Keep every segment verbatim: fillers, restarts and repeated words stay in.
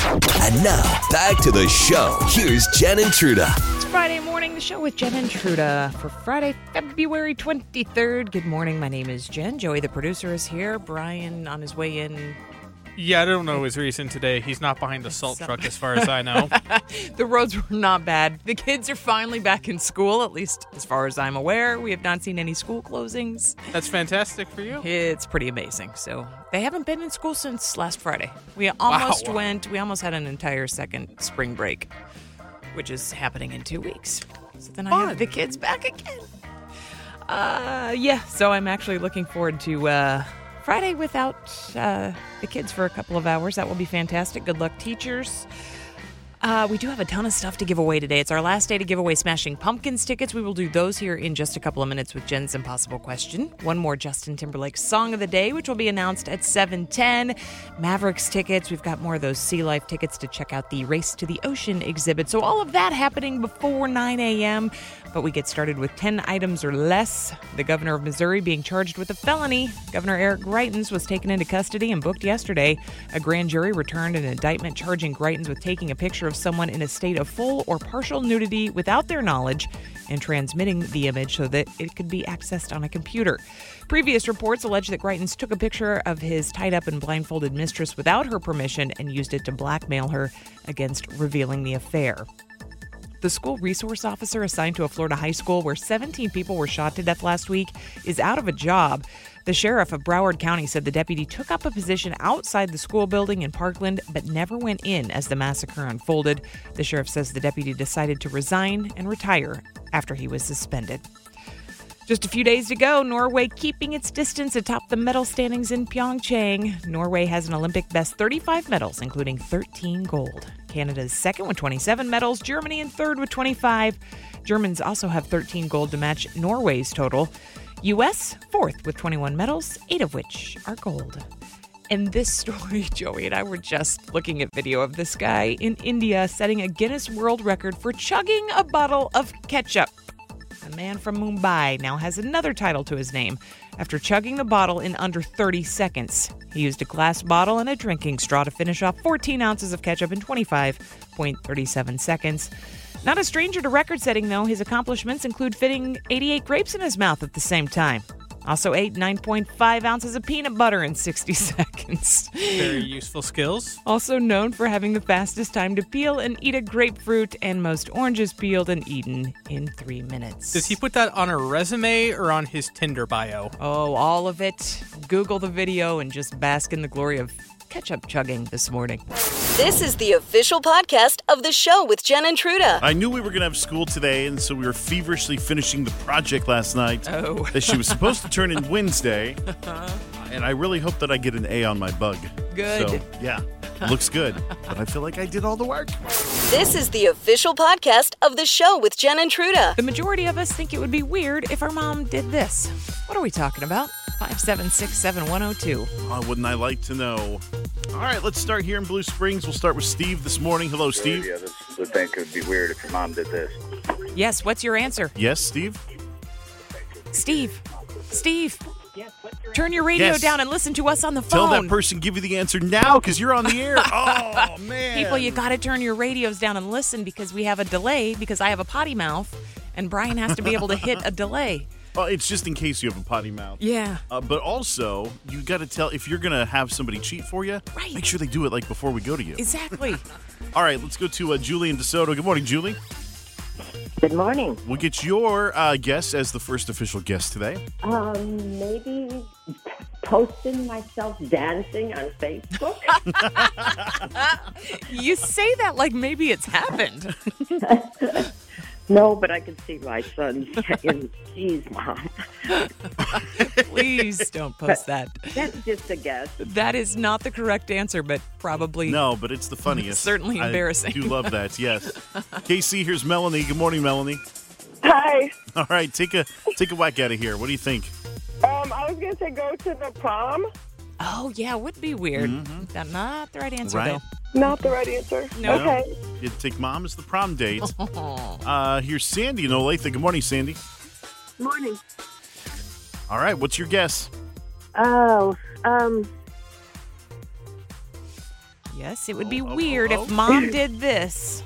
And now, back to the show. Here's Jen and Truda. It's Friday morning, the show with Jen and Truda for Friday, February twenty-third. Good morning, my name is Jen. Joey, the producer, is here. Brian on his way in. Yeah, I don't know his reason today. He's not behind the salt truck as far as I know. The roads were not bad. The kids are finally back in school, at least as far as I'm aware. We have not seen any school closings. That's fantastic for you. It's pretty amazing. So they haven't been in school since last Friday. We almost Wow. went, we almost had an entire second spring break, which is happening in two weeks. So then I Fun. have the kids back again. Uh, yeah, so I'm actually looking forward to uh, Friday without uh, the kids for a couple of hours. That will be fantastic. Good luck, teachers. Uh, we do have a ton of stuff to give away today. It's our last day to give away Smashing Pumpkins tickets. We will do those here in just a couple of minutes with Jen's Impossible Question. One more Justin Timberlake Song of the Day, which will be announced at seven ten. Mavericks tickets. We've got more of those Sea Life tickets to check out the Race to the Ocean exhibit. So all of that happening before nine a.m. But we get started with ten items or less. The governor of Missouri being charged with a felony. Governor Eric Greitens was taken into custody and booked yesterday. A grand jury returned an indictment charging Greitens with taking a picture of someone in a state of full or partial nudity without their knowledge and transmitting the image so that it could be accessed on a computer. Previous reports allege that Greitens took a picture of his tied-up and blindfolded mistress without her permission and used it to blackmail her against revealing the affair. The school resource officer assigned to a Florida high school where seventeen people were shot to death last week is out of a job. The sheriff of Broward County said the deputy took up a position outside the school building in Parkland but never went in as the massacre unfolded. The sheriff says the deputy decided to resign and retire after he was suspended. Just a few days to go, Norway keeping its distance atop the medal standings in Pyeongchang. Norway has an Olympic best thirty-five medals, including thirteen gold. Canada's second with twenty-seven medals, Germany in third with twenty-five. Germans also have thirteen gold to match Norway's total. U S fourth with twenty-one medals, eight of which are gold. And this story, Joey and I were just looking at video of this guy in India setting a Guinness World Record for chugging a bottle of ketchup. The man from Mumbai now has another title to his name after chugging the bottle in under thirty seconds. He used a glass bottle and a drinking straw to finish off fourteen ounces of ketchup in twenty-five point three seven seconds. Not a stranger to record-setting, though. His accomplishments include fitting eighty-eight grapes in his mouth at the same time. Also ate nine point five ounces of peanut butter in sixty seconds. Very useful skills. Also known for having the fastest time to peel and eat a grapefruit and most oranges peeled and eaten in three minutes. Does he put that on a resume or on his Tinder bio? Oh, all of it. Google the video and just bask in the glory of ketchup chugging this morning. This is the official podcast of the show with Jen and Truda. I knew we were going to have school today, and so we were feverishly finishing the project last night Oh. that she was supposed to turn in Wednesday. And I really hope that I get an A on my bug. Good. So, yeah, looks good. But I feel like I did all the work. This is the official podcast of the show with Jen and Truda. The majority of us think it would be weird if our mom did this. What are we talking about? five seven six, seven one zero two. Oh, wouldn't I like to know? All right, let's start here in Blue Springs. We'll start with Steve this morning. Hello, Steve. Yeah, this would think it would be weird if your mom did this. Yes, what's your answer? Yes, Steve? Steve. Steve. Turn your radio Yes. down and listen to us on the Tell phone. that person, give you the answer now, because you're on the air. Oh, man. People, you got to turn your radios down and listen because we have a delay because I have a potty mouth and Brian has to be able to hit a delay. Well, it's just in case you have a potty mouth. Yeah. Uh, but also, you got to tell, if you're going to have somebody cheat for you, Right. make sure they do it like before we go to you. Exactly. All right, let's go to uh, Julie in DeSoto. Good morning, Julie. Good morning. We'll get your uh, guess as the first official guest today. Um, maybe posting myself dancing on Facebook. You say that like maybe it's happened. No, but I can see my son saying, geez, Mom. Please don't post that. That's just a guess. That is not the correct answer, but probably No, but it's the funniest. Certainly embarrassing. I do love that, yes. K C, here's Melanie. Good morning, Melanie. Hi. All right, take a take a whack out of here. What do you think? Um, I was going to say go to the prom. Oh, yeah, would be weird. That's not the right answer, Right. though. Not the right answer. No. Okay. You'd take mom as the prom date. Oh. Uh, here's Sandy in Olathe. Good morning, Sandy. Morning. All right, what's your guess? Oh, um, Yes, it would be Oh, oh, weird oh, if oh. Mom did this.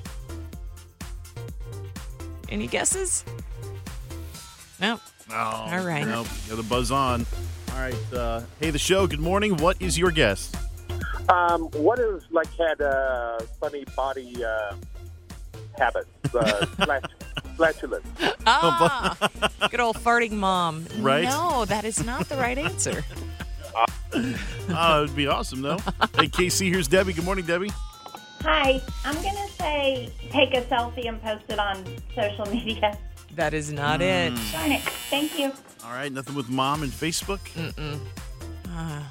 Any guesses? Nope. Oh, All right. Nope. Got the buzz on. All right. Uh, hey, the show. Good morning. What is your guess? Um, what is like had uh, funny body uh, habits? Uh, flat, flatulence. Ah, good old farting mom. Right? No, that is not the right answer. Oh, it'd be awesome, though. Hey, K C, here's Debbie. Good morning, Debbie. Hi, I'm going to say take a selfie and post it on social media. That is not it. Darn it. Thank you. All right. Nothing with Mom and Facebook. Mm-mm. Ah.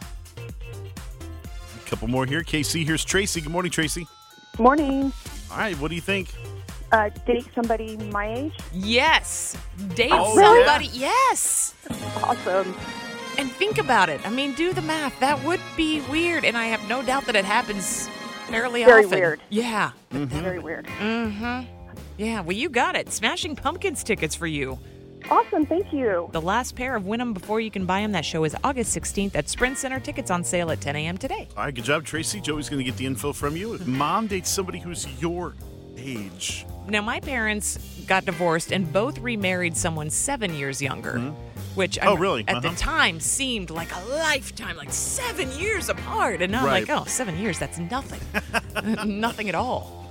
A couple more here. K C, here's Tracy. Good morning, Tracy. Morning. All right. What do you think? Uh, date somebody my age? Yes. Date Oh, somebody. Yes. Awesome. And think about it. I mean, do the math. That would be weird. And I have no doubt that it happens fairly Very often. weird. Yeah. Very weird. Mm-hmm. Yeah, well, you got it. Smashing Pumpkins tickets for you. Awesome. Thank you. The last pair of Win 'em Before You Can Buy 'em. That show is August sixteenth at Sprint Center. Tickets on sale at ten a.m. today. All right. Good job, Tracy. Joey's going to get the info from you. If Mom dates somebody who's your age. Now, my parents got divorced and both remarried someone seven years younger, which Oh, I'm- really? at the Uh-huh. time seemed like a lifetime, like seven years apart. And now Right. I'm like, oh, seven years, that's nothing. Nothing at all.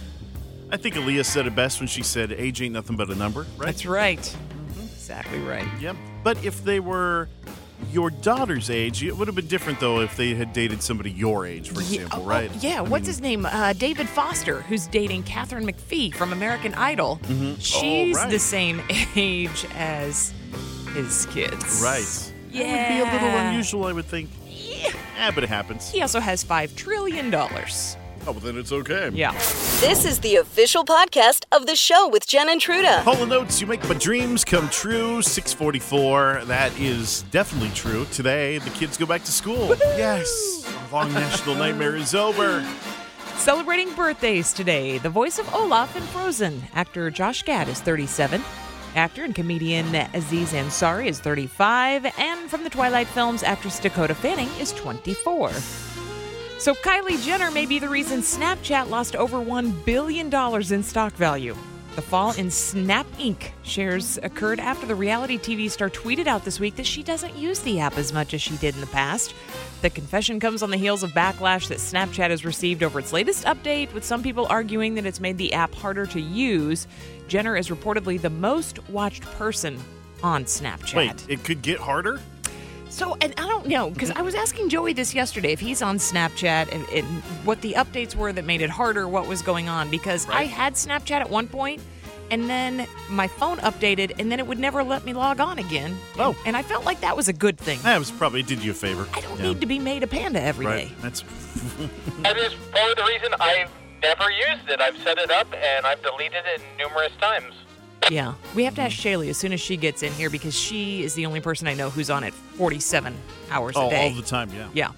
I think Aaliyah said it best when she said, age ain't nothing but a number, right? That's right. Exactly right. Yep. But if they were your daughter's age, it would have been different, though, if they had dated somebody your age, for Yeah, example, oh, right? oh, yeah, I what's mean, his name? Uh, David Foster, who's dating Catherine McPhee from American Idol. She's Oh, right. the same age as his kids. Right. Yeah. That would be a little unusual, I would think. Yeah. Yeah, but it happens. He also has five trillion dollars. Oh, well, then it's okay. Yeah. This is the official podcast of the show with Jen and Truda. Hall and Oates, you make my dreams come true. six forty-four. That is definitely true. Today, the kids go back to school. Yes. Our long national nightmare is over. Celebrating birthdays today, the voice of Olaf in Frozen, actor Josh Gad is thirty-seven. Actor and comedian Aziz Ansari is thirty-five. And from the Twilight films, actress Dakota Fanning is twenty-four. So Kylie Jenner may be the reason Snapchat lost over one billion dollars in stock value. The fall in Snap Incorporated shares occurred after the reality T V star tweeted out this week that she doesn't use the app as much as she did in the past. The confession comes on the heels of backlash that Snapchat has received over its latest update, with some people arguing that it's made the app harder to use. Jenner is reportedly the most watched person on Snapchat. Wait, it could get harder? So, and I don't know, because I was asking Joey this yesterday if he's on Snapchat and, and what the updates were that made it harder, what was going on, because I had Snapchat at one point, and then my phone updated, and then it would never let me log on again. Oh. And, and I felt like that was a good thing. That was probably did you a favor. I don't Yeah. need to be made a panda every day. Right. That's That is part of the reason I've never used it. I've set it up and I've deleted it numerous times. Yeah. We have to ask Shaylee as soon as she gets in here, because she is the only person I know who's on it forty-seven hours all, a day. all the time, yeah. Yeah.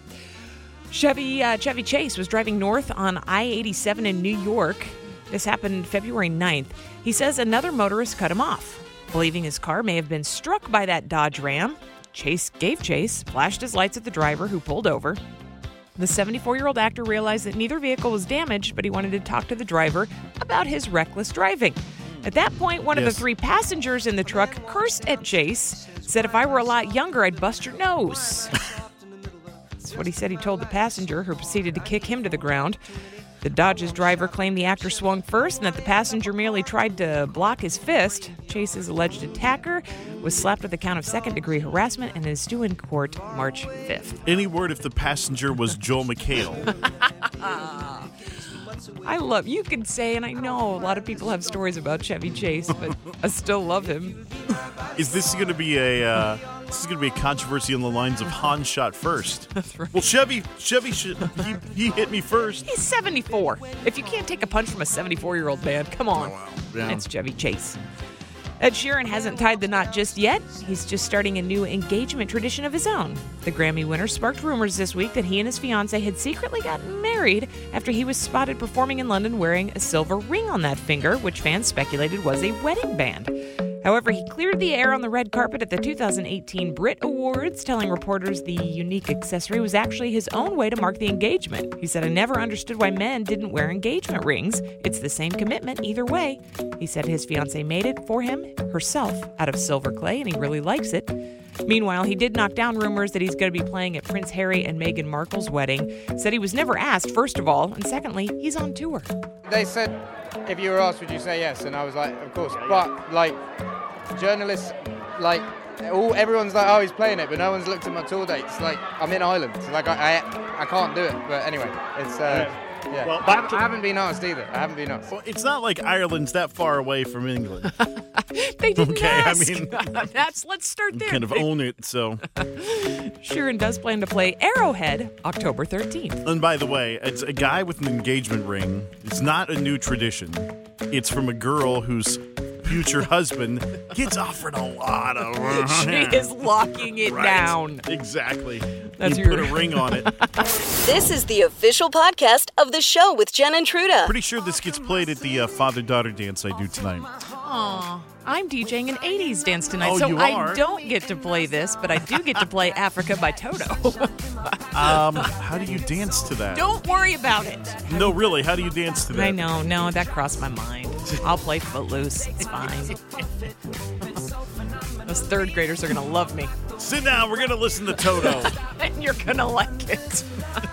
Chevy uh, Chevy Chase was driving north on I eighty-seven in New York. This happened February ninth. He says another motorist cut him off. Believing his car may have been struck by that Dodge Ram, Chase gave chase, flashed his lights at the driver, who pulled over. The seventy-four-year-old actor realized that neither vehicle was damaged, but he wanted to talk to the driver about his reckless driving. At that point, one of Yes. the three passengers in the truck cursed at Chase, said, "If I were a lot younger, I'd bust your nose." That's what he said he told the passenger, who proceeded to kick him to the ground. The Dodge's driver claimed the actor swung first and that the passenger merely tried to block his fist. Chase's alleged attacker was slapped with a count of second-degree harassment and is due in court March fifth. Any word if the passenger was Joel McHale? I love, you can say, and I know a lot of people have stories about Chevy Chase, but I still love him. Is this going to be a uh, this is going to be a controversy on the lines of Han shot first? That's right. Well, Chevy Chevy sh- he, he hit me first. He's seventy-four. If you can't take a punch from a seventy-four-year-old man, come on. Oh, wow. Yeah. It's Chevy Chase. Ed Sheeran hasn't tied the knot just yet. He's just starting a new engagement tradition of his own. The Grammy winner sparked rumors this week that he and his fiancée had secretly gotten married after he was spotted performing in London wearing a silver ring on that finger, which fans speculated was a wedding band. However, he cleared the air on the red carpet at the two thousand eighteen Brit Awards, telling reporters the unique accessory was actually his own way to mark the engagement. He said, "I never understood why men didn't wear engagement rings. It's the same commitment either way." He said his fiancée made it for him herself out of silver clay, and he really likes it. Meanwhile, he did knock down rumors that he's going to be playing at Prince Harry and Meghan Markle's wedding. Said he was never asked, first of all, and secondly, he's on tour. They said, if you were asked, would you say yes? And I was like, of course. But, like, journalists, like, all everyone's like, oh, he's playing it, but no one's looked at my tour dates. Like, I'm in Ireland. So, like, I, I I can't do it. But anyway, it's, uh, yeah. Well, I, I haven't been asked either. I haven't been asked. Well, it's not like Ireland's that far away from England. They didn't okay, ask. I mean, That's, let's start there. kind of own it, so. Sheeran does plan to play Arrowhead October thirteenth. And by the way, it's a guy with an engagement ring. It's not a new tradition. It's from a girl whose future husband gets offered a lot of. She is locking it Right. down. Exactly. That's you your- put a ring on it. This is the official podcast of the show with Jen and Truda. Pretty sure this gets played at the uh, father-daughter dance I do tonight. Aw, I'm DJing an eighties dance tonight, Oh, so you I are? don't get to play this, but I do get to play Africa by Toto. Um, how do you dance to that? Don't worry about it. No, really, how do you dance to that? I know, no, that crossed my mind. I'll play Footloose. It's fine. Those third graders are going to love me. Sit down, we're going to listen to Toto. And you're going to like it.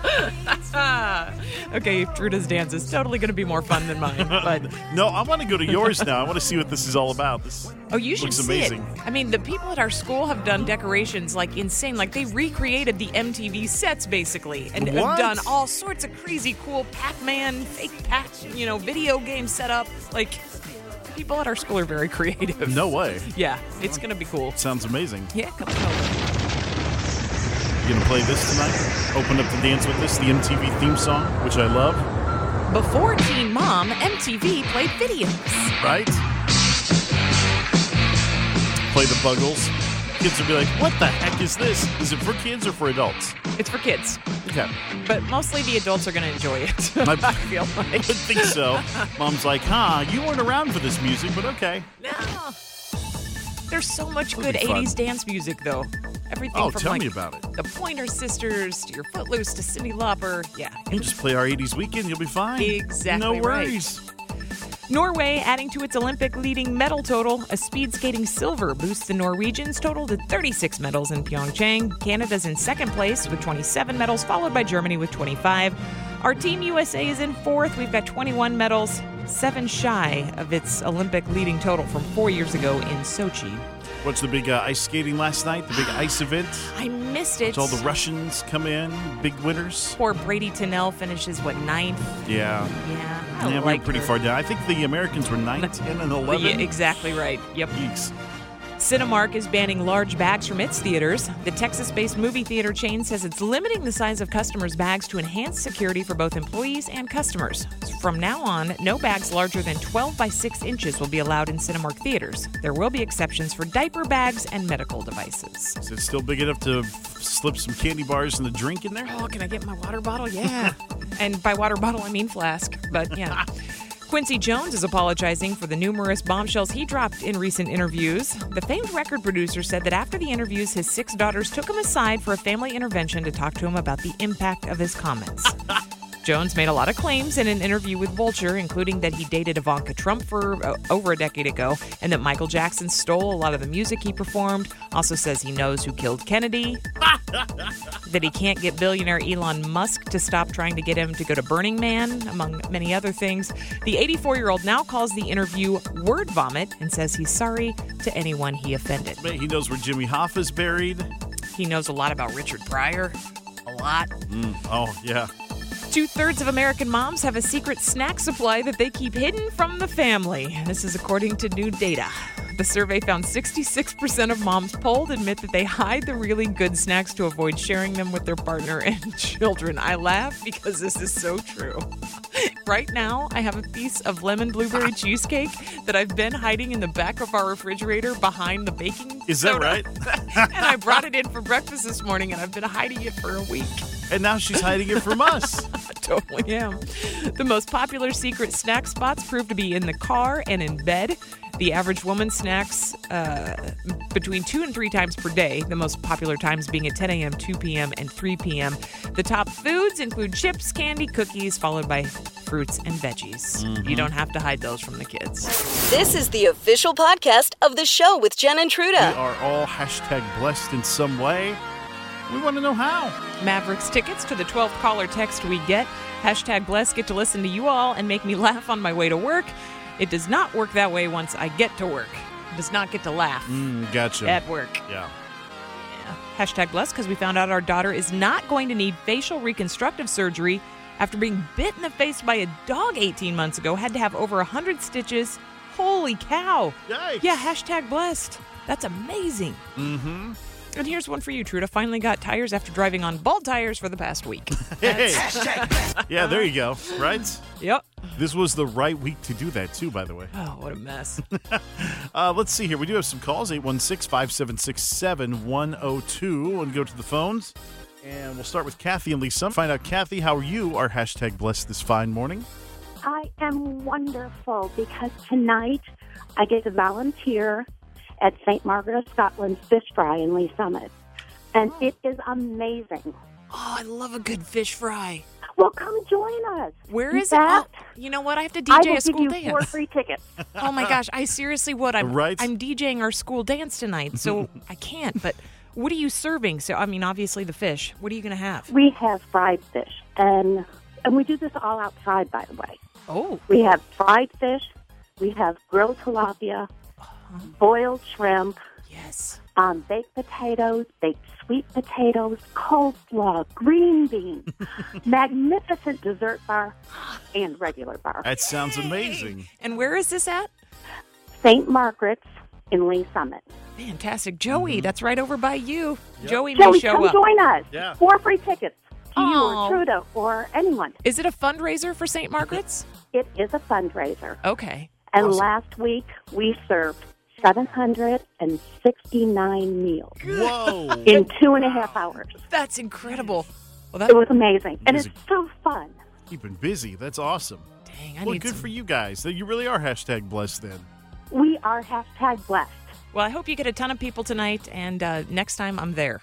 Okay, Truda's dance is totally going to be more fun than mine, but... No, I want to go to yours now. I want to see what this is all about. This Oh, you should looks see amazing. it. I mean, the people at our school have done decorations like insane. Like they recreated the M T V sets basically, and What? have done all sorts of crazy cool Pac-Man, fake Pac, you know, video game setup. Like people at our school are very creative. No way. Yeah, it's gonna be cool. Sounds amazing. Yeah, come on over. You going to play this tonight? Open up the dance with this, the M T V theme song, which I love. Before Teen Mom, M T V played videos. Right? Play the Buggles. Kids will be like, what the heck is this? Is it for kids or for adults? It's for kids, Okay. but mostly the adults are gonna enjoy it. My- I feel I like. think so. Mom's like, huh, you weren't around for this music, but okay. No. There's so much That'll good be fun. eighties dance music, though. Everything Oh, from tell like me about it. the Pointer Sisters to your Footloose to Cyndi Lauper. Yeah, You just play our eighties weekend, you'll be fine. Exactly No right. worries. Norway adding to its Olympic leading medal total. A speed skating silver boosts the Norwegians' total to thirty-six medals in Pyeongchang. Canada's in second place with twenty-seven medals, followed by Germany with twenty-five. Our Team U S A is in fourth. We've got twenty-one medals, seven shy of its Olympic leading total from four years ago in Sochi. What's the big uh, ice skating last night? The big ice event? I missed it. Watch all the Russians come in, big winners. Poor Brady Tennell finishes, what, ninth? Yeah. Yeah, I Yeah, we like were pretty her. far down. I think the Americans were nine, ten, and eleven. Yeah, exactly right. Yep. Yeeks. Cinemark is banning large bags from its theaters. The Texas-based movie theater chain says it's limiting the size of customers' bags to enhance security for both employees and customers. From now on, no bags larger than twelve by six inches will be allowed in Cinemark theaters. There will be exceptions for diaper bags and medical devices. Is it still big enough to slip some candy bars and a drink in there? Oh, can I get my water bottle? Yeah. And by water bottle, I mean flask. But yeah. Quincy Jones is apologizing for the numerous bombshells he dropped in recent interviews. The famed record producer said that after the interviews, his six daughters took him aside for a family intervention to talk to him about the impact of his comments. Jones made a lot of claims in an interview with Vulture, including that he dated Ivanka Trump for uh, over a decade ago and that Michael Jackson stole a lot of the music he performed. Also says he knows who killed Kennedy. That he can't get billionaire Elon Musk to stop trying to get him to go to Burning Man, among many other things. The eighty-four-year-old now calls the interview word vomit and says he's sorry to anyone he offended. He knows where Jimmy Hoffa's buried. He knows a lot about Richard Pryor. A lot. Mm. Oh, yeah. Two-thirds of American moms have a secret snack supply that they keep hidden from the family. This is according to new data. The survey found sixty-six percent of moms polled admit that they hide the really good snacks to avoid sharing them with their partner and children. I laugh because this is so true. Right now, I have a piece of lemon blueberry cheesecake that I've been hiding in the back of our refrigerator behind the baking Is that soda. right? And I brought it in for breakfast this morning, and I've been hiding it for a week. And now she's hiding it from us. I totally am. The most popular secret snack spots prove to be in the car and in bed. The average woman snacks uh, between two and three times per day, the most popular times being at ten a.m., two p.m., and three p.m. The top foods include chips, candy, cookies, followed by fruits and veggies. Mm-hmm. You don't have to hide those from the kids. This is the official podcast of the show with Jen and We Truda. are all hashtag blessed in some way. We want to know how. Mavericks tickets to the twelfth caller text we get. Hashtag blessed, get to listen to you all and make me laugh on my way to work. It does not work that way once I get to work. It does not get to laugh Mm, gotcha. at work. Yeah. Yeah. Hashtag blessed because we found out our daughter is not going to need facial reconstructive surgery after being bit in the face by a dog eighteen months ago. Had to have over one hundred stitches. Holy cow. Yikes. Yeah, hashtag blessed. That's amazing. Mm-hmm. And here's one for you, Truda. Finally got tires after driving on bald tires for the past week. Hey. Yeah, there you go. Right? Yep. This was the right week to do that, too, by the way. Oh, what a mess. Uh, let's see here. We do have some calls, eight one six, five seven six, seven one zero two. And go to the phones. And we'll start with Kathy and Lisa. Find out, Kathy, how are you? Our hashtag blessed this fine morning. I am wonderful because tonight I get to volunteer at Saint Margaret of Scotland's Fish Fry in Lee Summit. And it is amazing. Oh, I love a good fish fry. Well, come join us. Where In is fact, it? Oh, you know what? I have to D I J will a school give you four dance. free tickets. Oh my gosh, I seriously would. I'm Right? I'm DJing our school dance tonight, so I can't. But what are you serving? So I mean, obviously the fish. What are you going to have? We have fried fish, and and we do this all outside, by the way. Oh, We have fried fish, we have grilled tilapia, boiled shrimp, yes. um, baked potatoes, baked sweet potatoes, coleslaw, green beans, magnificent dessert bar, and regular bar. That sounds amazing. And where is this at? Saint Margaret's in Lee Summit. Fantastic, Joey. That's right over by you. Yep. Joey may Joey, show come up. join us. Yeah. Four free tickets to you Oh. or Truda or anyone. Is it a fundraiser for Saint Margaret's? It is a fundraiser. Okay. And Awesome. last week, we served seven hundred sixty-nine meals Whoa. in two and a half hours. That's incredible. Well, It that was amazing. And Amazing. it's so fun. Keeping busy. That's awesome. dang. I Well, need good some. for you guys. You really are hashtag blessed then. We are hashtag blessed. Well, I hope you get a ton of people tonight, and uh, next time I'm there.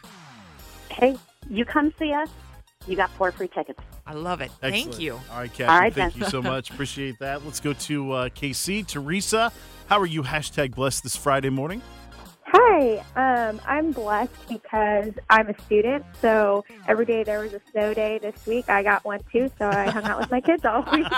Hey, you come see us. You got four free tickets. I love it. Excellent. Thank you. All right, Kathy. All right, thank then. you so much. Appreciate that. Let's go to uh, K C. Teresa, how are you hashtag blessed this Friday morning? Hi, um, I'm blessed because I'm a student, so every day there was a snow day this week. I got one too, so I hung out with my kids all week.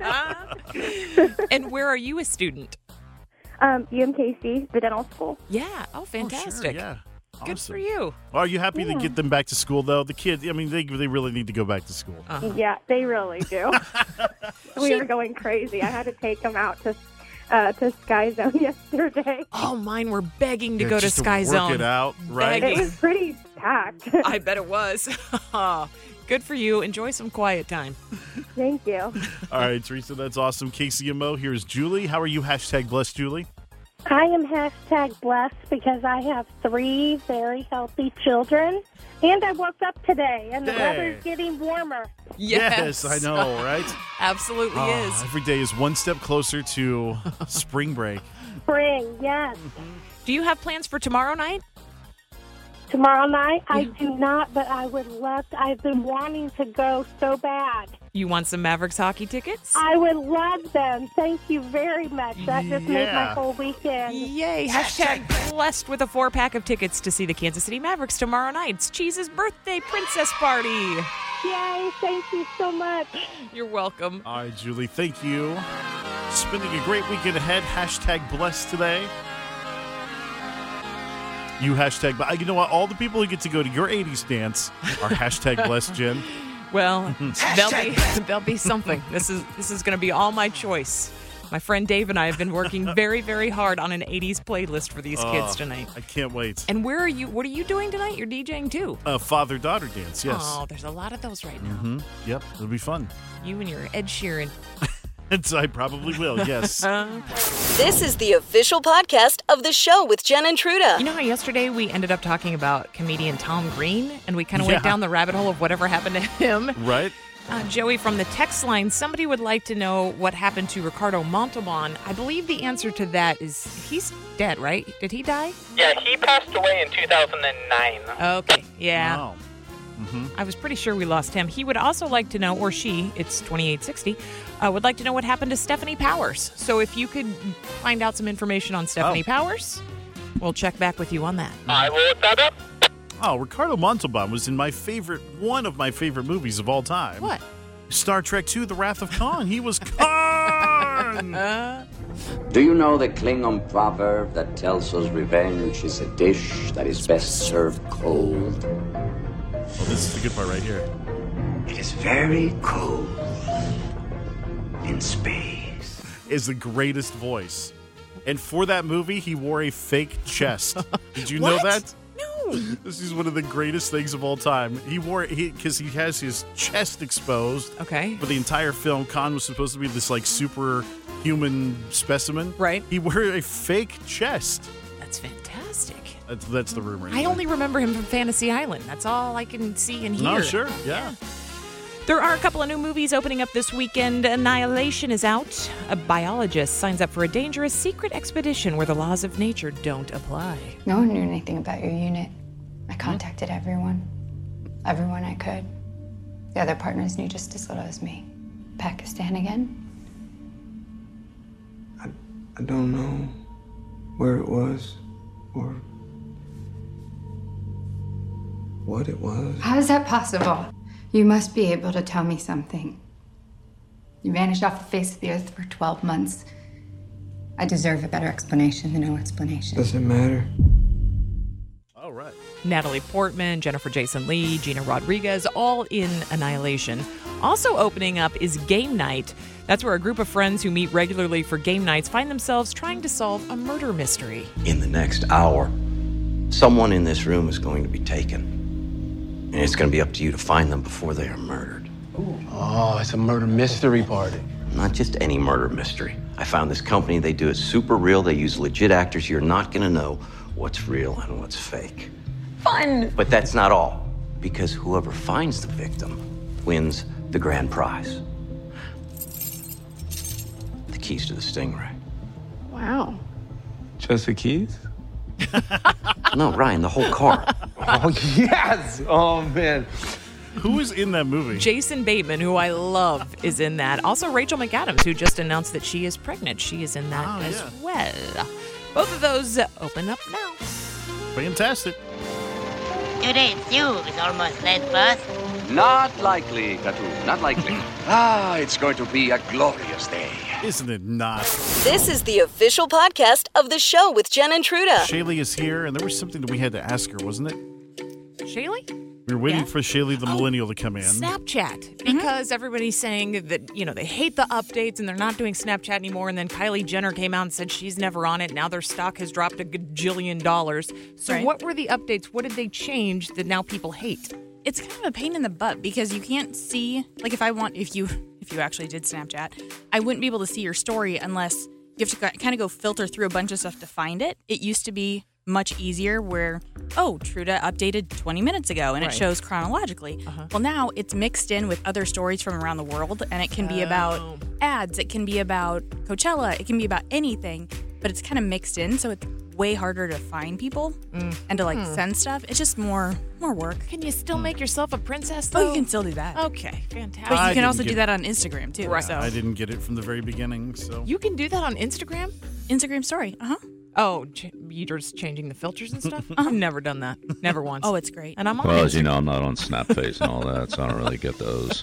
And where are you a student? um, U M K C, the dental school. Yeah. Oh, Oh, fantastic. sure, yeah. Good Awesome. for you. Are you happy to Yeah. get them back to school, though? The kids, I mean, they, they really need to go back to school. Uh-huh. Yeah, they really do. We were going crazy. I had to take them out to uh, to Sky Zone yesterday. Oh, mine were begging to Yeah, go to just Sky work Zone. it out, right? Begging. It was pretty packed. I bet it was. Good for you. Enjoy some quiet time. Thank you. All right, Teresa, that's awesome. K C M O, here's Julie. How are you hashtag blessed, Julie? I am hashtag blessed because I have three very healthy children. And I woke up today, and the Hey. weather's getting warmer. Yes. I know, right? Absolutely Ah, is. Every day is one step closer to spring break. Spring, yes. Do you have plans for tomorrow night? Tomorrow night, I do not, but I would love to. I've been wanting to go so bad. You want some Mavericks hockey tickets? I would love them. Thank you very much. That just made my Yeah. whole weekend. Yay. Hashtag blessed with a four pack of tickets to see the Kansas City Mavericks tomorrow night. It's Cheese's birthday princess party. Yay, thank you so much. You're welcome. All right, Julie, thank you. Spending a great weekend ahead. Hashtag blessed today. You hashtag, but you know what? All the people who get to go to your eighties dance are hashtag blessed, Jen. Well, there'll be there'll be something. This is this is going to be all my choice. My friend Dave and I have been working very, very hard on an eighties playlist for these kids Oh, tonight. I can't wait. And where are you? What are you doing tonight? You're DJing too. A father-daughter dance, yes. Oh, there's a lot of those right now. Mm-hmm. Yep, it'll be fun. You and your Ed Sheeran. It's, I probably will, yes. This is the official podcast of the show with Jen and Truda. You know how yesterday we ended up talking about comedian Tom Green, and we kind of Yeah. went down the rabbit hole of whatever happened to him. Right? Uh, Joey, from the text line, somebody would like to know what happened to Ricardo Montalban. I believe the answer to that is he's dead, right? Did he die? Yeah, he passed away in two thousand nine. Okay, yeah. Wow. Mm-hmm. I was pretty sure we lost him. He would also like to know, or she, it's twenty-eight sixty, uh, would like to know what happened to Stephanie Powers. So if you could find out some information on Stephanie Oh. Powers, we'll check back with you on that. I will look that up. Oh, Ricardo Montalban was in my favorite, one of my favorite movies of all time. What? Star Trek two, The Wrath of Khan. He was Khan! Do you know the Klingon proverb that tells us revenge is a dish that is best served cold? Oh, this is the good part right here. It is very cold in space. Is the greatest voice. And for that movie, he wore a fake chest. Did you know What? that? No. This is one of the greatest things of all time. He wore it because he, he has his chest exposed. Okay. For the entire film, Khan was supposed to be this like superhuman specimen. Right. He wore a fake chest. That's fantastic. That's, that's the rumor. I only remember him from Fantasy Island. That's all I can see and hear. No, sure. Yeah. There are a couple of new movies opening up this weekend. Annihilation is out. A biologist signs up for a dangerous secret expedition where the laws of nature don't apply. No one knew anything about your unit. I contacted everyone. Everyone I could. The other partners knew just as little as me. Pakistan again? I don't know where it was or what it was. How is that possible? You must be able to tell me something. You vanished off the face of the earth for twelve months. I deserve a better explanation than no explanation. Does it matter? All right. Natalie Portman, Jennifer Jason Leigh, Gina Rodriguez, all in Annihilation. Also opening up is Game Night. That's where a group of friends who meet regularly for game nights find themselves trying to solve a murder mystery. In the next hour, someone in this room is going to be taken. And it's going to be up to you to find them before they are murdered. Oh, it's a murder mystery party. Not just any murder mystery. I found this company, they do it super real. They use legit actors. You're not going to know what's real and what's fake. Fun! But that's not all, because whoever finds the victim wins the grand prize. The keys to the Stingray. Wow. Just the keys? No, Ryan, the whole car. Oh, yes! Oh, man. Who is in that movie? Jason Bateman, who I love, is in that. Also, Rachel McAdams, who just announced that she is pregnant. She is in that Oh, as yeah. well. Both of those uh, open up now. Fantastic. Today's zoo is almost late, boss. Not likely, Katu, not likely. Ah, it's going to be a glorious day. Isn't it not? This is the official podcast of the show with Jen and Truda. Shaylee is here, and there was something that we had to ask her, wasn't it? Shaylee? We were waiting Yeah. for Shaylee the millennial to come in. Snapchat, because everybody's saying that, you know, they hate the updates and they're not doing Snapchat anymore. And then Kylie Jenner came out and said she's never on it. Now their stock has dropped a gajillion dollars. So Right. what were the updates? What did they change that now people hate? It's kind of a pain in the butt because you can't see, like if I want, if you if you actually did Snapchat, I wouldn't be able to see your story unless you have to kind of go filter through a bunch of stuff to find it. It used to be much easier where, oh, Truda updated twenty minutes ago and Right. it shows chronologically. Uh-huh. Well, now it's mixed in with other stories from around the world and it can be about Oh. ads, it can be about Coachella, it can be about anything, but it's kind of mixed in, so it's way harder to find people and to like Hmm. send stuff. It's just more more work. Can you still make yourself a princess, Oh, though? you can still do that. Okay, fantastic. But you I can didn't also get do it. that on Instagram too. Right. So I didn't get it from the very beginning, so. You can do that on Instagram? Instagram story. Uh huh. Oh, ch- you're just changing the filters and stuff? I've never done that. Never once. Oh, it's great. And I'm on Well, as Instagram. you know, I'm not on Snapface and all that, so I don't really get those.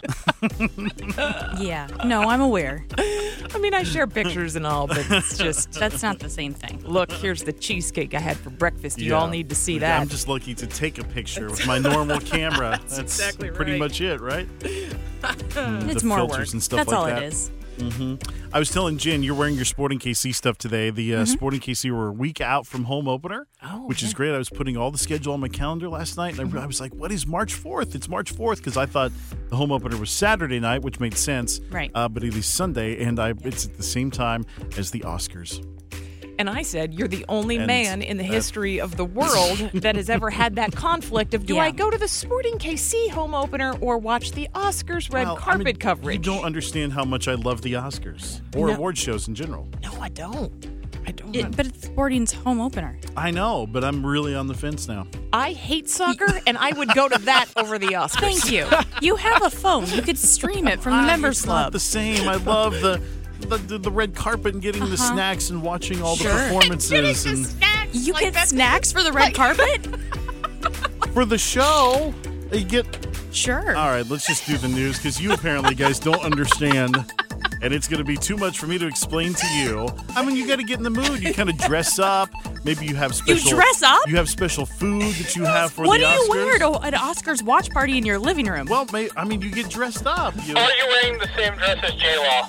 Yeah. No, I'm aware. I mean, I share pictures and all, but it's just... That's not the same thing. Look, here's the cheesecake I had for breakfast. You Yeah. all need to see Like, that. I'm just lucky to take a picture with my normal camera. That's, exactly pretty right. much it, right? Mm, It's the more filters work. and stuff That's like all that. it is. hmm I was telling Jen, you're wearing your Sporting K C stuff today. The uh, Mhm. Sporting K C were a week out from home opener, Oh, which is great. I was putting all the schedule on my calendar last night, and I, I was like, what is March fourth? It's March fourth, because I thought the home opener was Saturday night, which made sense. Right. Uh, but it is Sunday, and I it's at the same time as the Oscars. And I said, you're the only And man in the that- history of the world that has ever had that conflict of, do Yeah. I go to the Sporting K C home opener or watch the Oscars red Well, I carpet mean, coverage? You don't understand how much I love the Oscars or No. award shows in general. No, I don't. I don't. It, but it's Sporting's home opener. I know, but I'm really on the fence now. I hate soccer, and I would go to that over the Oscars. Thank you. You have a phone. You could stream it from the Ah, members it's club. not the same. I love the the, the, the red carpet and getting the Uh-huh. snacks and watching all Sure. the performances and You get snacks for the red carpet? for the show. You get Sure. all right. Let's just do the news because you apparently guys don't understand. And it's going to be too much for me to explain to you. I mean, you got to get in the mood. You kind of dress up. Maybe you have special. dress up? You have special food that you have for What the do Oscars. you wear to an Oscars watch party in your living room? Well, may, I mean, you get dressed up. You Are you wearing the same dress as J-Law?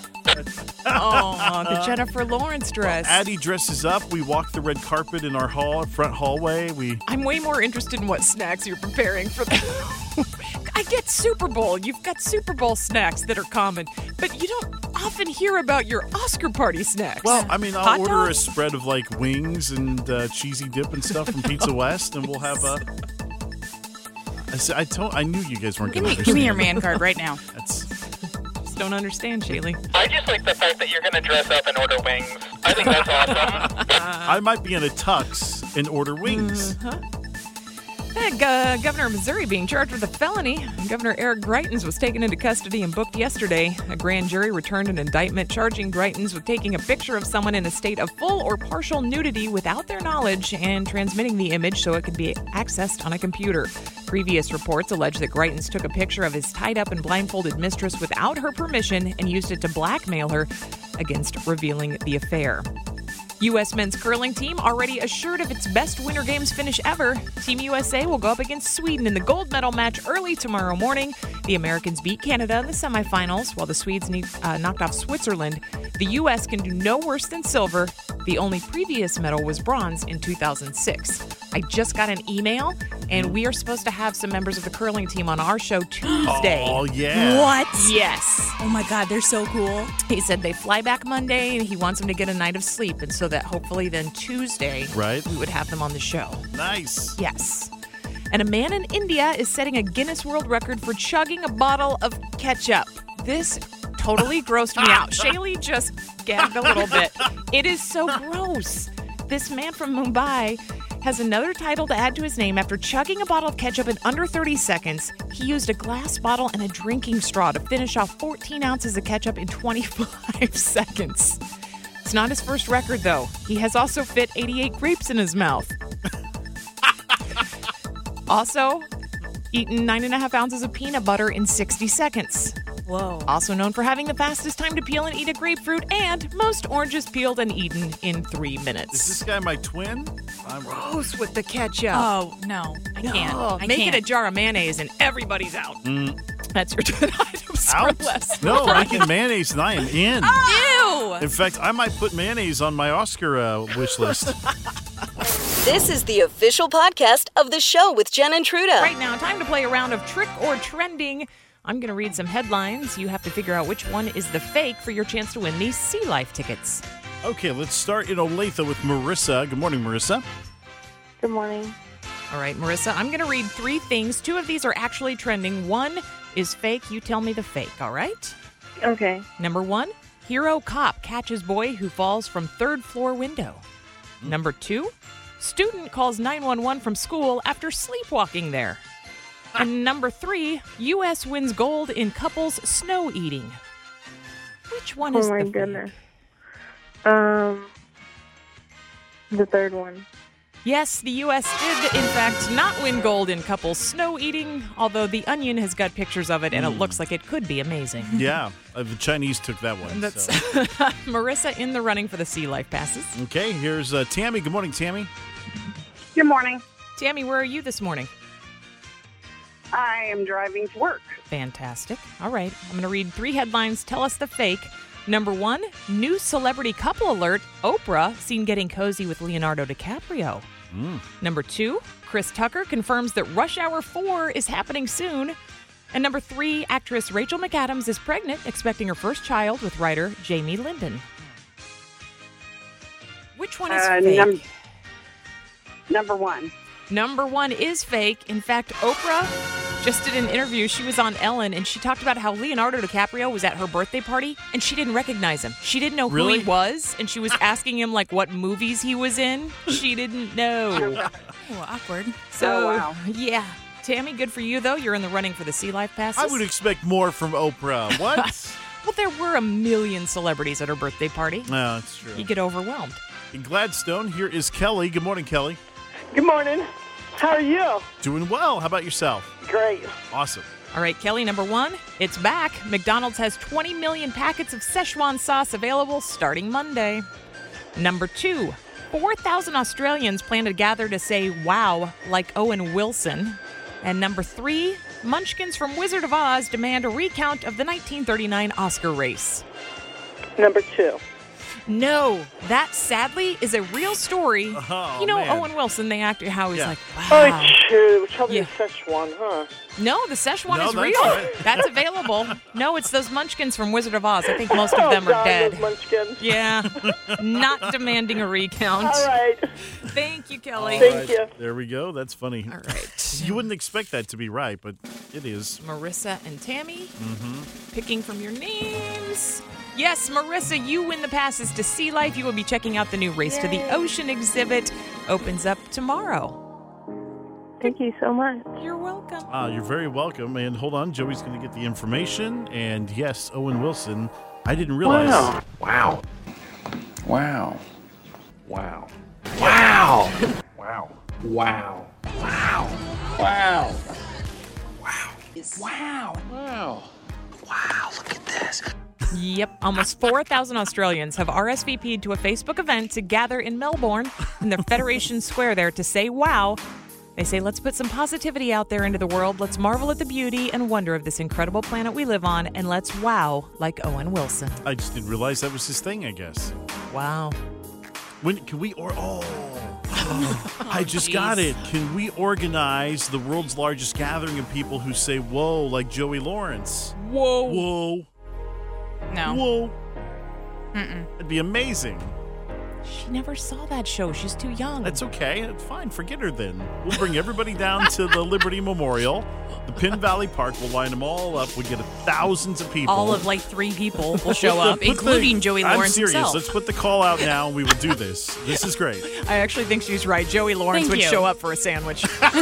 Oh, the Jennifer Lawrence dress. Addie dresses up. We walk the red carpet in our hall, front hallway. We. I'm way more interested in what snacks you're preparing for the. I get Super Bowl. You've got Super Bowl snacks that are common, but you don't often hear about your Oscar party snacks. Well, I mean, I'll Hot order dogs? a spread of like wings and uh, cheesy dip and stuff from Pizza West, and we'll have a. I said, I told, I knew you guys weren't Give going me, to give me your understand. man card right now. That's. Just don't understand, Shaylee. I just like the fact that you're going to dress up and order wings. I think that's awesome. I might be in a tux and order wings. Uh-huh. Hey, uh, Governor of Missouri being charged with a felony. Governor Eric Greitens was taken into custody and booked yesterday. A grand jury returned an indictment charging Greitens with taking a picture of someone in a state of full or partial nudity without their knowledge and transmitting the image so it could be accessed on a computer. Previous reports allege that Greitens took a picture of his tied-up and blindfolded mistress without her permission and used it to blackmail her against revealing the affair. U S men's curling team already assured of its best Winter Games finish ever. Team U S A will go up against Sweden in the gold medal match early tomorrow morning. The Americans beat Canada in the semifinals, while the Swedes need, uh, knocked off Switzerland. The U S can do no worse than silver. The only previous medal was bronze in two thousand six. I just got an email, and we are supposed to have some members of the curling team on our show Tuesday. Oh, yeah. What? Yes. Oh my God, they're so cool. He said they fly back Monday, and he wants them to get a night of sleep, and so that hopefully then Tuesday Right. we would have them on the show. Nice. Yes. And a man in India is setting a Guinness World Record for chugging a bottle of ketchup. This totally grossed me out. Shaylee just gagged a little bit. It is so gross. This man from Mumbai has another title to add to his name after chugging a bottle of ketchup in under thirty seconds. He used a glass bottle and a drinking straw to finish off fourteen ounces of ketchup in twenty-five seconds. It's not his first record, though. He has also fit eighty-eight grapes in his mouth. Also, eaten nine and a half ounces of peanut butter in sixty seconds. Whoa. Also known for having the fastest time to peel and eat a grapefruit and most oranges peeled and eaten in three minutes. Is this guy my twin? I'm Gross with the ketchup. Oh, no. I No. can't. I Make can't. it a jar of mayonnaise and everybody's out. Mm. That's your ten items Out? for less. No, making mayonnaise and I am in. Ew. In fact, I might put mayonnaise on my Oscar uh, wish list. This is the official podcast of the show with Jen and Truda. Right now, time to play a round of Trick or Trending. I'm going to read some headlines. You have to figure out which one is the fake for your chance to win these Sea Life tickets. Okay, let's start in Olathe with Marissa. Good morning, Marissa. Good morning. All right, Marissa, I'm going to read three things. Two of these are actually trending. One is fake. You tell me the fake, all right? Okay. Number one, hero cop catches boy who falls from third floor window. Number two, student calls nine one one from school after sleepwalking there. And number three, U S wins gold in couples snow eating. Which one is Oh my the goodness. Um, the third one. Yes, the U S did, in fact, not win gold in couples snow eating, although The Onion has got pictures of it, and it looks like it could be amazing. Yeah, uh, the Chinese took that one. That's so. Marissa in the running for the Sea Life passes. Okay, here's uh, Tammy. Good morning, Tammy. Good morning. Tammy, where are you this morning? I am driving to work. Fantastic. All right, I'm going to read three headlines. Tell us the fake. Number one, new celebrity couple alert. Oprah seen getting cozy with Leonardo DiCaprio. Mm. Number two, Chris Tucker confirms that Rush Hour four is happening soon. And number three, actress Rachel McAdams is pregnant, expecting her first child with writer Jamie Linden. Which one is Uh, fake? num- number one. Number one is fake. In fact, Oprah just did an interview. She was on Ellen, and she talked about how Leonardo DiCaprio was at her birthday party, and she didn't recognize him. She didn't know Really? who he was, and she was asking him, like, what movies he was in. She didn't know. Oh, awkward. So, Oh, wow. yeah. Tammy, good for you, though. You're in the running for the Sea Life passes. I would expect more from Oprah. What? Well, there were a million celebrities at her birthday party. No, that's true. You get overwhelmed. In Gladstone, here is Kelly. Good morning, Kelly. Good morning. How are you? Doing well. How about yourself? Great. Awesome. All right, Kelly, number one, it's back. McDonald's has twenty million packets of Szechuan sauce available starting Monday. Number two, four thousand Australians plan to gather to say wow like Owen Wilson. And number three, Munchkins from Wizard of Oz demand a recount of the nineteen thirty-nine Oscar race. Number two. No, that sadly is a real story. Oh, you know, man. Owen Wilson, the actor, how he's Yeah. like, Oh, wow. true. It's probably Yeah. a Szechuan, huh? No, the Szechuan No, is that's real. right. That's available. No, it's those Munchkins from Wizard of Oz. I think most of Oh, them are God, dead. those Munchkins. Yeah, not demanding a recount. All right. Thank you, Kelly. Thank you. There we go. That's funny. All right. You wouldn't expect that to be right, but it is. Marissa and Tammy, Mm-hmm. picking from your names. Yes, Marissa, you win the passes to Sea Life. You will be checking out the new Race to the Ocean exhibit. Opens up tomorrow. Thank you so much. You're welcome. Ah, you're very welcome. And hold on, Joey's going to get the information. And yes, Owen Wilson. I didn't realize. Wow. Wow. Wow. Wow. Wow. Wow. Wow. Wow. Wow. Wow. Wow. Wow. Look at this. Yep, almost four thousand Australians have R S V P'd to a Facebook event to gather in Melbourne in the Federation Square there to say wow. They say, let's put some positivity out there into the world. Let's marvel at the beauty and wonder of this incredible planet we live on, and let's wow like Owen Wilson. I just didn't realize that was his thing, I guess. Wow. When can we or oh, I just geez. got it. Can we organize the world's largest gathering of people who say whoa like Joey Lawrence? Whoa. Whoa. No. Whoa. Mm-mm. That'd be amazing. She never saw that show. She's too young. That's okay. It's fine. Forget her then. We'll bring everybody down to the Liberty Memorial. The Penn Valley Park. We'll line them all up. We get thousands of people. All of like three people will show Put the- up, put including the- Joey I'm Lawrence serious. himself. Let's put the call out now, and we will do this. This is great. I actually think she's right. Joey Lawrence Thank would you. show up for a sandwich.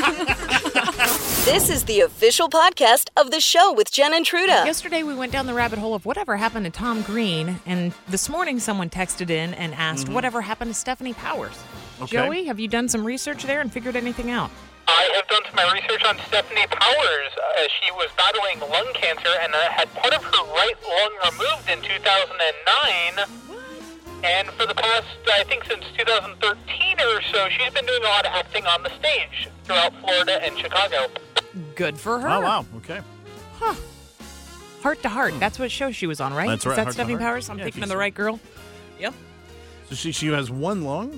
This is the official podcast of the show with Jen and Truda. Yesterday, we went down the rabbit hole of whatever happened to Tom Green, and this morning someone texted in and asked whatever happened to Stephanie Powers. Okay. Joey, have you done some research there and figured anything out? I have done some research on Stephanie Powers. Uh, she was battling lung cancer and uh, had part of her right lung removed in two thousand nine. And for the past, I think since two thousand thirteen or so, she's been doing a lot of acting on the stage throughout Florida and Chicago. Good for her. Oh, wow. Okay. Huh. Heart to Heart. That's what show she was on, right? That's Is right, that Heart to Stephanie Heart. Powers? I'm Yeah, I thinking think of the so. right girl. Yep. So she she has one lung?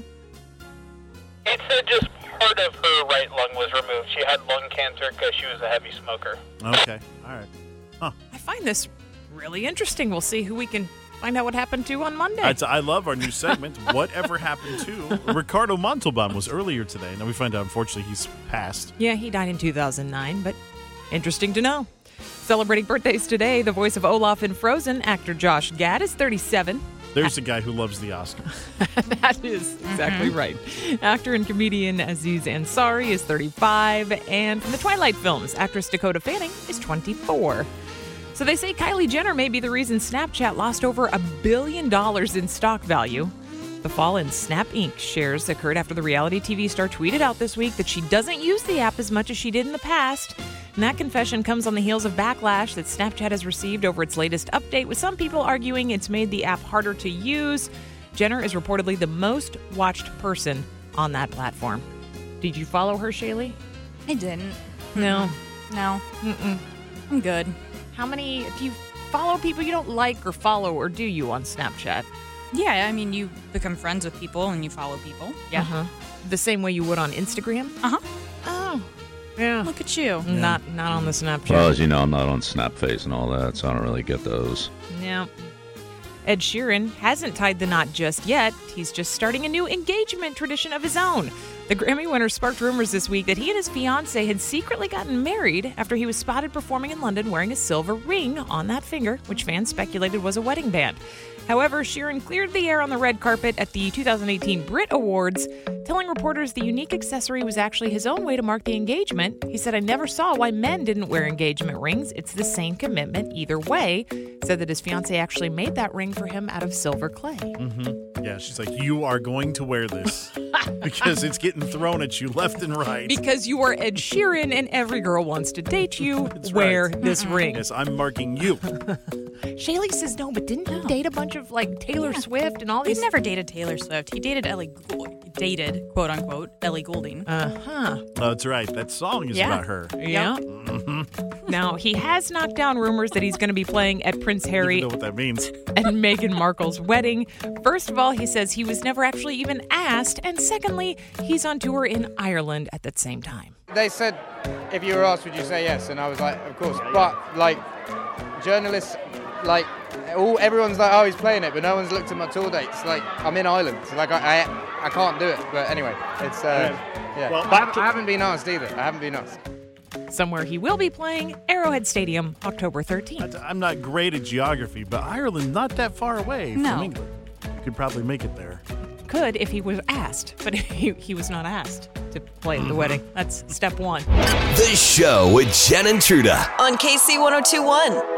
It said just part of her right lung was removed. She had lung cancer because she was a heavy smoker. Okay. All right. Huh. I find this really interesting. We'll see who we can find out what happened to on Monday. That's, I love our new segment, Whatever Happened To. Ricardo Montalban was earlier today. Now we find out, unfortunately, he's passed. Yeah, he died in two thousand nine, but interesting to know. Celebrating birthdays today, the voice of Olaf in Frozen, actor Josh Gad is thirty-seven. There's a guy who loves the Oscars. That is exactly right. Actor and comedian Aziz Ansari is thirty-five. And from the Twilight films, actress Dakota Fanning is twenty-four. So they say Kylie Jenner may be the reason Snapchat lost over a billion dollars in stock value. The fall in Snap Incorporated shares occurred after the reality T V star tweeted out this week that she doesn't use the app as much as she did in the past. And that confession comes on the heels of backlash that Snapchat has received over its latest update, with some people arguing it's made the app harder to use. Jenner is reportedly the most watched person on that platform. Did you follow her, Shaylee? I didn't. No. No. Mm-mm. I'm good. How many, do you follow people you don't like or follow, or do you on Snapchat? Yeah, I mean, you become friends with people and you follow people. Yeah. Uh-huh. The same way you would on Instagram? Uh-huh. Oh. Yeah. Look at you. Not not on the Snapchat. Well, as you know, I'm not on Snapface and all that, so I don't really get those. Yeah. Ed Sheeran hasn't tied the knot just yet. He's just starting a new engagement tradition of his own. The Grammy winner sparked rumors this week that he and his fiancée had secretly gotten married after he was spotted performing in London wearing a silver ring on that finger, which fans speculated was a wedding band. However, Sheeran cleared the air on the red carpet at the two thousand eighteen Brit Awards, telling reporters the unique accessory was actually his own way to mark the engagement. He said, "I never saw why men didn't wear engagement rings. It's the same commitment either way." Said that his fiancée actually made that ring for him out of silver clay. Mm-hmm. Yeah, she's like, you are going to wear this because it's getting thrown at you left and right. Because you are Ed Sheeran and every girl wants to date you, wear right. this ring. Yes, I'm marking you. Shaylee says no, but didn't he date a bunch of like Taylor Yeah. Swift and all He these? never dated Taylor Swift. He dated Ellie, dated quote unquote Ellie Goulding. Uh huh. Oh, that's right. That song is Yeah. about her. Yeah. Mm-hmm. Now he has knocked down rumors that he's going to be playing at Prince I Harry don't even know what that means. and Meghan Markle's wedding. First of all, he says he was never actually even asked, and secondly, he's on tour in Ireland at that same time. They said, if you were asked, would you say yes? And I was like, of course. But, like, journalists, like, all everyone's like, oh, he's playing it, but no one's looked at my tour dates. Like, I'm in Ireland. So, like, I, I I can't do it. But anyway, it's, uh, yeah. Well, I, back to- I haven't been asked either. I haven't been asked. Somewhere he will be playing, Arrowhead Stadium, October thirteenth. I'm not great at geography, but Ireland not that far away No. from England. You could probably make it there. Could if he was asked, but he, he was not asked to play at the wedding. That's step one. The show with Jen and Truda. On K C one oh two one.